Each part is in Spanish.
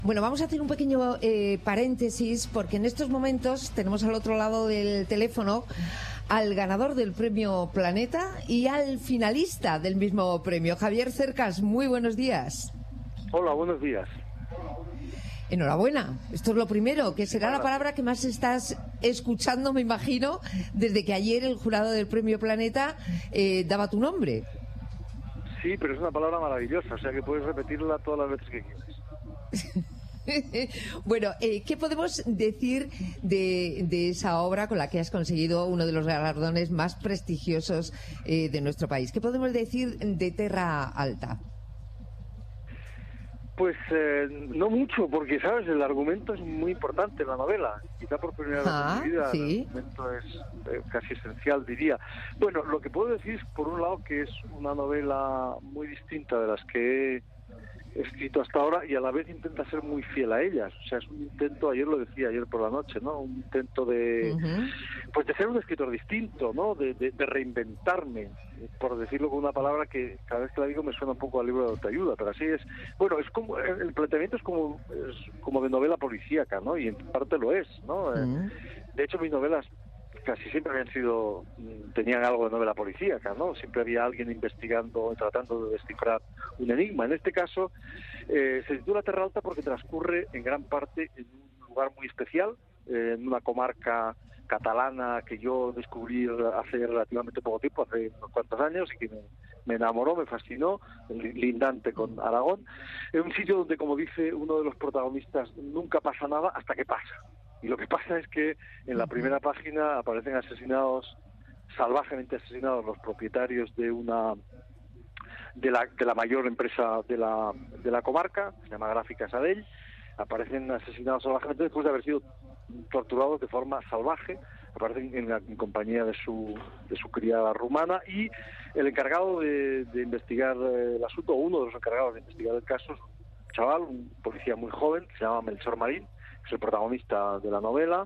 Bueno, vamos a hacer un pequeño paréntesis porque en estos momentos tenemos al otro lado del teléfono al ganador del premio Planeta y al finalista del mismo premio, Javier Cercas. Muy buenos días. Hola, buenos días. Enhorabuena. Esto es lo primero, que será la palabra que más estás escuchando, me imagino, desde que ayer el jurado del premio Planeta daba tu nombre. Sí, pero es una palabra maravillosa, o sea que puedes repetirla todas las veces que quieras. Bueno, ¿qué podemos decir de esa obra con la que has conseguido uno de los galardones más prestigiosos de nuestro país? ¿Qué podemos decir de Terra Alta? Pues no mucho, porque, ¿sabes? El argumento es muy importante en la novela. Quizá por primera vez en mi vida ¿sí? El argumento es casi esencial, diría. Bueno, lo que puedo decir es, por un lado, que es una novela muy distinta de las que he escrito hasta ahora y a la vez intenta ser muy fiel a ellas. O sea, es un intento, ayer lo decía, ayer por la noche, ¿no? Un intento de, pues de ser un escritor distinto, ¿no? De reinventarme, por decirlo con una palabra que cada vez que la digo me suena un poco al libro de autoayuda, pero así es. Bueno, es como, el planteamiento es como de novela policíaca, ¿no? Y en parte lo es, ¿no? De hecho, mis novelas casi siempre tenían algo de novela policíaca, ¿no? Siempre había alguien investigando, tratando de descifrar un enigma. En este caso, se titula Terra Alta porque transcurre en gran parte en un lugar muy especial, en una comarca catalana que yo descubrí hace relativamente poco tiempo, hace unos cuantos años, y que me enamoró, me fascinó, lindante con Aragón. Es un sitio donde, como dice uno de los protagonistas, nunca pasa nada hasta que pasa. Y lo que pasa es que en la primera página aparecen salvajemente asesinados los propietarios de la mayor empresa de la comarca, se llama Gráficas Adell. Aparecen asesinados salvajemente después de haber sido torturados de forma salvaje. Aparecen en compañía de su criada rumana, y el encargado de investigar el asunto, uno de los encargados de investigar el caso, es un chaval, un policía muy joven, que se llama Melchor Marín, que es el protagonista de la novela,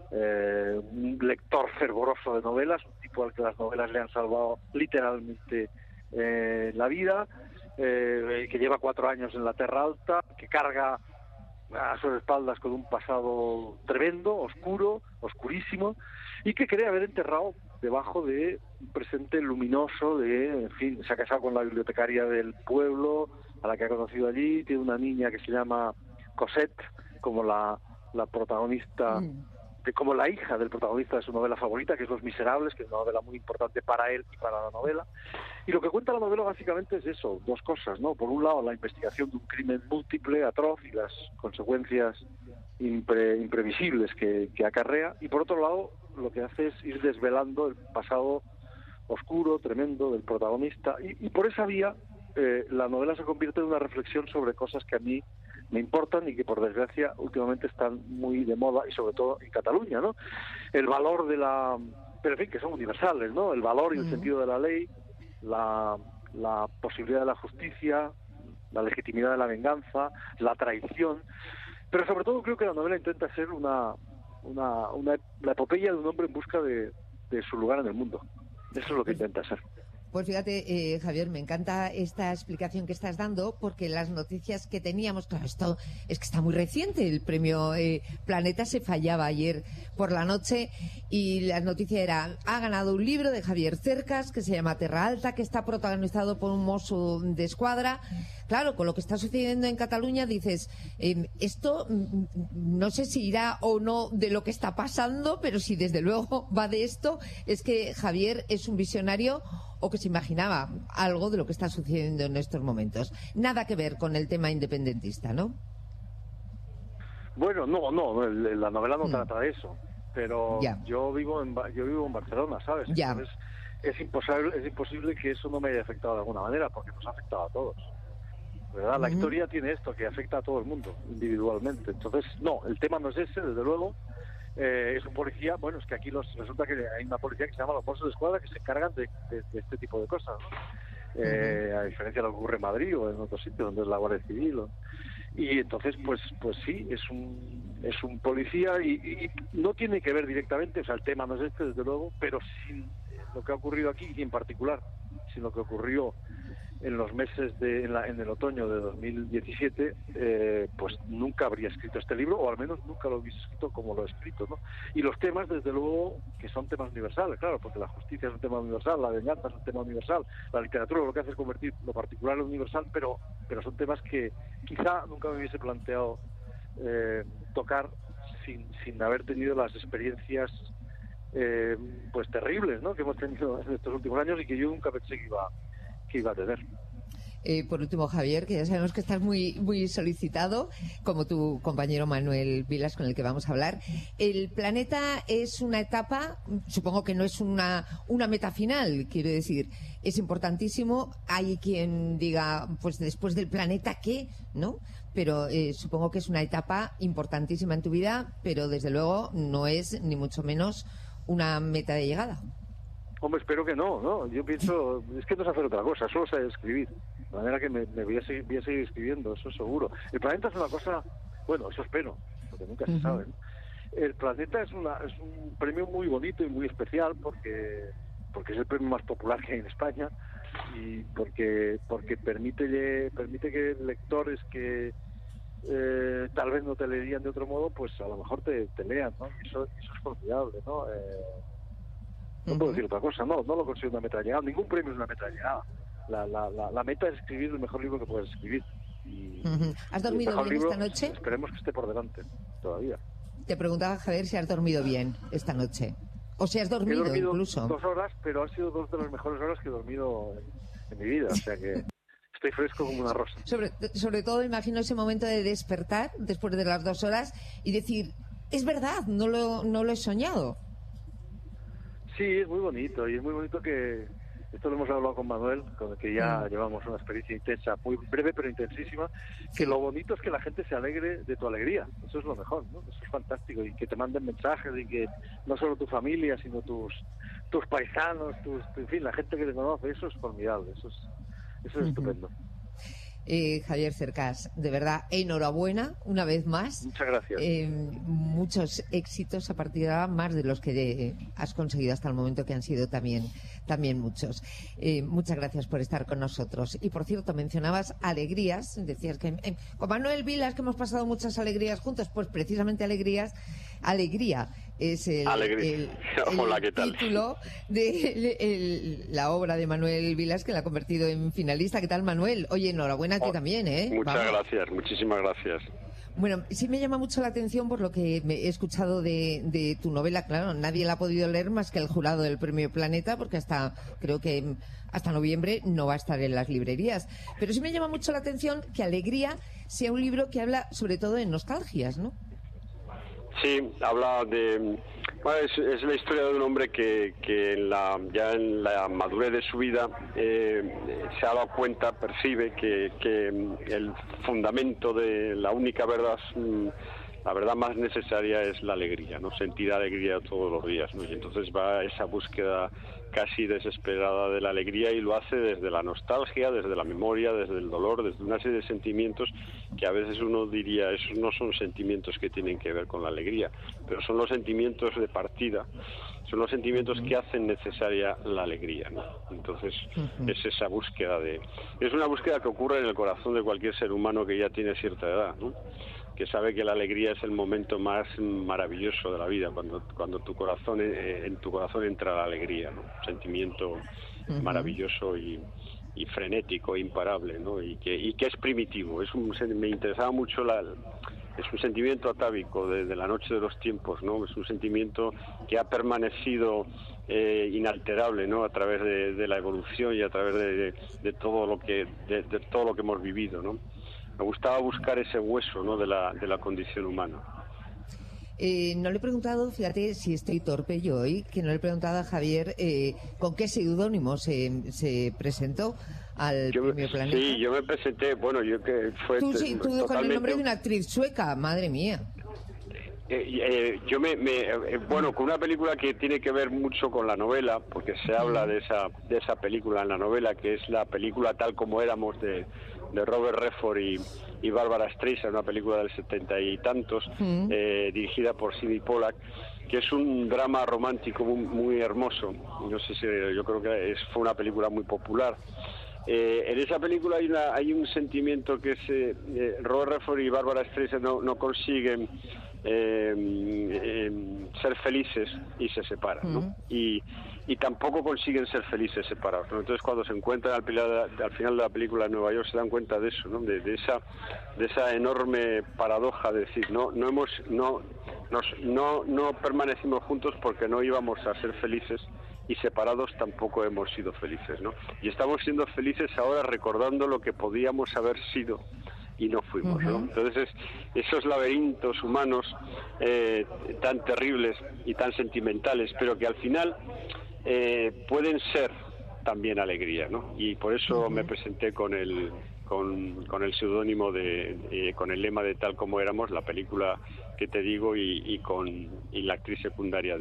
un lector fervoroso de novelas, un tipo al que las novelas le han salvado literalmente la vida, que lleva 4 años en la Terra Alta, que carga a sus espaldas con un pasado tremendo, oscuro, oscurísimo, y que cree haber enterrado debajo de un presente luminoso en fin, se ha casado con la bibliotecaria del pueblo, a la que ha conocido allí, tiene una niña que se llama Cosette, como la protagonista, como la hija del protagonista de su novela favorita, que es Los Miserables, que es una novela muy importante para él y para la novela. Y lo que cuenta la novela básicamente es eso, 2 cosas, ¿no? Por un lado, la investigación de un crimen múltiple, atroz, y las consecuencias imprevisibles que acarrea, y por otro lado, lo que hace es ir desvelando el pasado oscuro, tremendo del protagonista, y por esa vía la novela se convierte en una reflexión sobre cosas que a mí me importan y que, por desgracia, últimamente están muy de moda, y sobre todo en Cataluña, ¿no? El valor pero en fin, que son universales, ¿no? El valor y el sentido de la ley, la posibilidad de la justicia, la legitimidad de la venganza, la traición. Pero sobre todo creo que la novela intenta ser la epopeya de un hombre en busca de su lugar en el mundo. Eso es lo que intenta ser. Pues fíjate, Javier, me encanta esta explicación que estás dando, porque las noticias que teníamos, claro, esto es que está muy reciente, el premio Planeta se fallaba ayer por la noche, y la noticia era: ha ganado un libro de Javier Cercas que se llama Terra Alta, que está protagonizado por un mozo de escuadra. Claro, con lo que está sucediendo en Cataluña dices, esto no sé si irá o no de lo que está pasando, pero si desde luego va de esto, es que Javier es un visionario, o que se imaginaba algo de lo que está sucediendo en estos momentos. Nada que ver con el tema independentista, ¿no? Bueno, no, la novela no trata de eso, pero yo vivo en Barcelona, ¿sabes? Entonces es imposible que eso no me haya afectado de alguna manera, porque nos ha afectado a todos, ¿verdad? La historia tiene esto, que afecta a todo el mundo individualmente. Entonces, no, el tema no es ese, desde luego. Es un policía, bueno, es que aquí resulta que hay una policía que se llama los Mossos de Escuadra, que se encargan de este tipo de cosas, ¿no? A diferencia de lo que ocurre en Madrid o en otros sitios donde es la Guardia Civil, ¿no? Y entonces pues sí, es un policía, y no tiene que ver directamente, o sea, el tema no es este, desde luego, pero sin lo que ha ocurrido aquí, y en particular sin lo que ocurrió en los meses en el otoño de 2017, pues nunca habría escrito este libro, o al menos nunca lo hubiese escrito como lo he escrito, ¿no? Y los temas, desde luego, que son temas universales, claro, porque la justicia es un tema universal, la venganza es un tema universal, la literatura lo que hace es convertir lo particular en universal, pero son temas que quizá nunca me hubiese planteado tocar sin haber tenido las experiencias pues terribles, ¿no?, que hemos tenido en estos últimos años y que yo nunca pensé que iba a tener. Por último, Javier, que ya sabemos que estás muy, muy solicitado, como tu compañero Manuel Vilas, con el que vamos a hablar. El planeta es una etapa, supongo que no es una meta final, quiero decir, es importantísimo. Hay quien diga, pues después del planeta, ¿qué?, ¿no? Pero supongo que es una etapa importantísima en tu vida, pero desde luego no es ni mucho menos una meta de llegada. Hombre, espero que no. Yo pienso, es que no sé hacer otra cosa, solo sé escribir. De manera que me voy a seguir escribiendo, eso seguro. El planeta es una cosa, bueno, eso espero, porque nunca se sabe, ¿no? El planeta es un premio muy bonito y muy especial porque es el premio más popular que hay en España y porque permite que lectores que tal vez no te leerían de otro modo, pues a lo mejor te lean, ¿no? Y eso es formidable, ¿no? No puedo decir otra cosa, no lo considero una meta de llegada. Ningún premio es una meta de llegada. La meta es escribir el mejor libro que puedes escribir. ¿Has dormido bien esta noche? Esperemos que esté por delante todavía. Te preguntaba, Javier, si has dormido bien esta noche. O si has dormido incluso. 2 horas, pero han sido 2 de las mejores horas que he dormido en mi vida. O sea que estoy fresco como una rosa. Sobre todo, imagino ese momento de despertar después de las 2 horas y decir, es verdad, no lo he soñado. Sí, es muy bonito, y es muy bonito que esto lo hemos hablado con Manuel, con el que ya llevamos una experiencia intensa, muy breve pero intensísima, que lo bonito es que la gente se alegre de tu alegría, eso es lo mejor, ¿no? Eso es fantástico, y que te manden mensajes, y que no solo tu familia, sino tus paisanos, en fin, la gente que te conoce, eso es formidable, eso es estupendo. Javier Cercás, de verdad, enhorabuena una vez más. Muchas gracias. Muchos éxitos a partir de ahora, más de los que has conseguido hasta el momento, que han sido también muchos. Muchas gracias por estar con nosotros. Y por cierto, mencionabas alegrías, decías que con Manuel Vilas, que hemos pasado muchas alegrías juntos, pues precisamente alegría es el Hola, ¿qué tal? Título de la obra de Manuel Vilas, que la ha convertido en finalista. ¿Qué tal, Manuel? Oye, enhorabuena a ti también, ¿eh? Muchas gracias, muchísimas gracias. Bueno, sí me llama mucho la atención por lo que he escuchado de tu novela. Claro, nadie la ha podido leer más que el jurado del Premio Planeta, porque creo que hasta noviembre no va a estar en las librerías. Pero sí me llama mucho la atención que Alegría sea un libro que habla sobre todo de nostalgias, ¿no? Sí, habla de... Bueno, es la historia de un hombre que ya en la madurez de su vida se ha dado cuenta, percibe que el fundamento de la única verdad, la verdad más necesaria es la alegría, ¿no? Sentir alegría todos los días, ¿no? Y entonces va a esa búsqueda casi desesperada de la alegría, y lo hace desde la nostalgia, desde la memoria, desde el dolor, desde una serie de sentimientos que a veces uno diría, esos no son sentimientos que tienen que ver con la alegría, pero son los sentimientos de partida, son los sentimientos que hacen necesaria la alegría, ¿no? Entonces es esa búsqueda es una búsqueda que ocurre en el corazón de cualquier ser humano que ya tiene cierta edad, ¿no? Que sabe que la alegría es el momento más maravilloso de la vida, cuando en tu corazón entra la alegría, ¿no? Un sentimiento maravilloso y frenético, imparable, ¿no? Y que es primitivo. Me interesaba mucho es un sentimiento atávico de la noche de los tiempos, ¿no? Es un sentimiento que ha permanecido inalterable, ¿no? A través de la evolución y a través de todo lo que hemos vivido, ¿no? Me gustaba buscar ese hueso, ¿no? de la condición humana. No le he preguntado, fíjate si estoy torpe yo hoy, que no le he preguntado a Javier con qué seudónimo se presentó al Premio Planeta. Sí, yo me presenté, bueno, yo que fue... Tú con el nombre de una actriz sueca, madre mía. Bueno, con una película que tiene que ver mucho con la novela, porque se habla de esa película en la novela, que es la película Tal como éramos de Robert Redford y Barbara Streisand, una película del 70 y tantos, dirigida por Sidney Pollack, que es un drama romántico muy hermoso. No sé si, yo creo que fue una película muy popular. En esa película hay un sentimiento que es Robert Redford y Barbara Streisand no consiguen ser felices y se separan, ¿no? Y tampoco consiguen ser felices separados, ¿no? Entonces cuando se encuentran al final de la película en Nueva York se dan cuenta de eso, ¿no? De esa enorme paradoja de decir no permanecimos juntos porque no íbamos a ser felices, y separados tampoco hemos sido felices, ¿no? Y estamos siendo felices ahora recordando lo que podíamos haber sido y no fuimos, ¿no? Entonces esos laberintos humanos tan terribles y tan sentimentales, pero que al final pueden ser también alegría, ¿no? Y por eso me presenté con el seudónimo con el lema de Tal como éramos, la película que te digo, y la actriz secundaria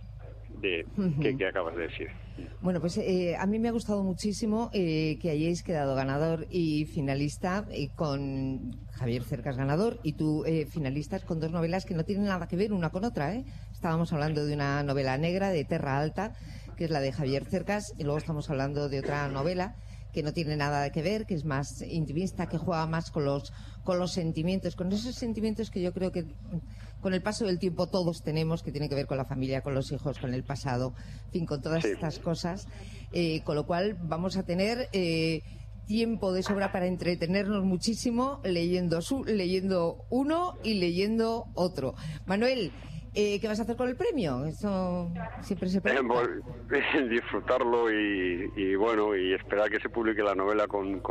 que acabas de decir. Bueno, pues a mí me ha gustado muchísimo que hayáis quedado ganador y finalista con Javier Cercas ganador y tú finalistas con dos novelas que no tienen nada que ver una con otra, ¿eh? Estábamos hablando de una novela negra de Terra Alta, que es la de Javier Cercas, y luego estamos hablando de otra novela que no tiene nada que ver, que es más intimista, que juega más con los sentimientos, con esos sentimientos que yo creo que con el paso del tiempo todos tenemos, que tienen que ver con la familia, con los hijos, con el pasado, en fin, con todas estas cosas, con lo cual vamos a tener tiempo de sobra para entretenernos muchísimo leyendo uno y leyendo otro. Manuel, ¿qué vas a hacer con el premio? Eso siempre se pregunta. Disfrutarlo y bueno, y esperar que se publique la novela con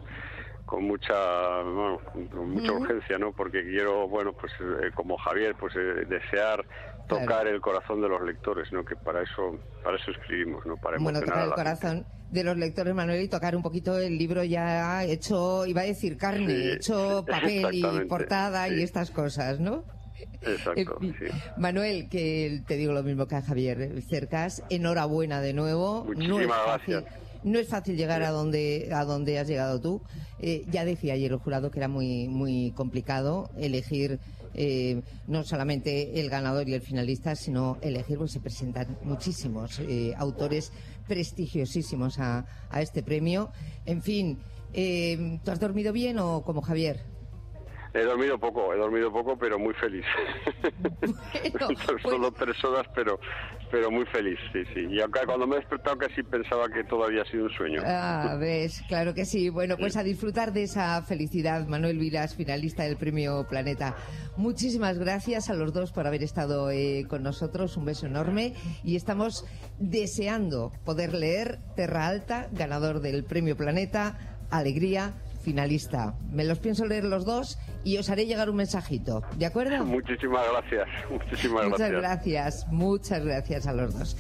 mucha urgencia, ¿no? Porque quiero, bueno, pues como Javier, pues desear tocar el corazón de los lectores, ¿no? Que para eso escribimos, ¿no? Para emocionar tocar el corazón de los lectores, Manuel, y tocar un poquito el libro ya hecho, iba a decir carne, hecho papel y portada y estas cosas, ¿no? Exacto, sí. Manuel, que te digo lo mismo que a Javier Cercas, enhorabuena de nuevo. Muchísimas gracias. No es fácil llegar a donde has llegado tú. Ya decía ayer el jurado que era muy, muy complicado elegir no solamente el ganador y el finalista, sino elegir, pues se presentan muchísimos autores prestigiosísimos a este premio. En fin, ¿tú has dormido bien o como Javier? He dormido poco, pero muy feliz. Bueno, Solo 3 horas, pero muy feliz, sí. Y acá cuando me he despertado casi pensaba que todo había sido un sueño. Ah, ves, claro que sí. Bueno, pues a disfrutar de esa felicidad. Manuel Vilas, finalista del Premio Planeta. Muchísimas gracias a los dos por haber estado con nosotros. Un beso enorme. Y estamos deseando poder leer Terra Alta, ganador del Premio Planeta. Alegría, finalista. Me los pienso leer los dos y os haré llegar un mensajito, ¿de acuerdo? Muchísimas gracias. Muchas gracias a los dos.